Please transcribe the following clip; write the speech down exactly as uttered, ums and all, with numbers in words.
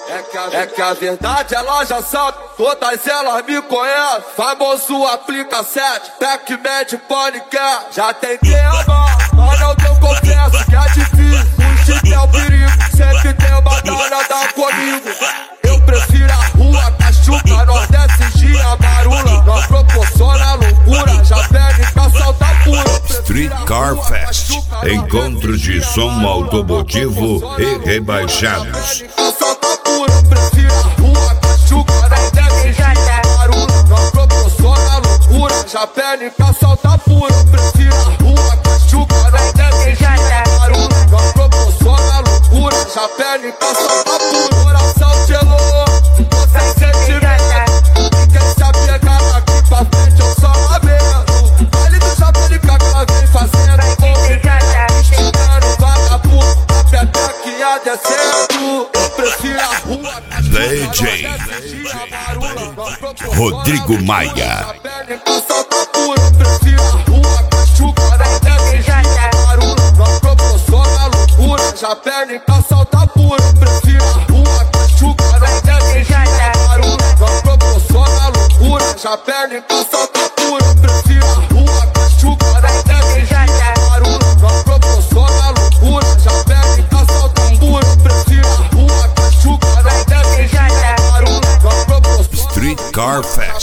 É que, a, é que a verdade ela já sabe, todas elas me conhecem. Famoso aplica sete, Pac-Man paniquer. Já tentei amar, mas não eu confesso que é difícil. Fugir é o perigo, sempre tem uma danada comigo. Eu prefiro a rua, Cachuca, Nordeste, Gia, Marula. Nós proporciona loucura, já pede pra saltar pura. Street Car Fest, encontro de som automotivo e rebaixados. Já pede pra saltar pura, prefiro a rua, Cachuca, Nordeste, Marula. Não proporciona loucura, já pede pra saltar pura. Coração gelou, você sentimento. E quem se apegar daqui pra frente eu só lamento. Vale do Japérica que ela vem fazendo movimento. Esticando vagabundo, a pepequinha descendo. Eu prefiro a rua, D J Rodrigo Maia. Já pede pra saltar pura, prefiro a rua, Cachuca, Nordeste, Marula. Não proporciona loucura, já pede pra saltar pura, prefiro a rua, Cachuca, Nordeste, Marula. Não proporciona loucura, já pede pra saltar pura, prefiro a rua, Cachuca, Nordeste, Marula. Não proporciona Street Car Fest.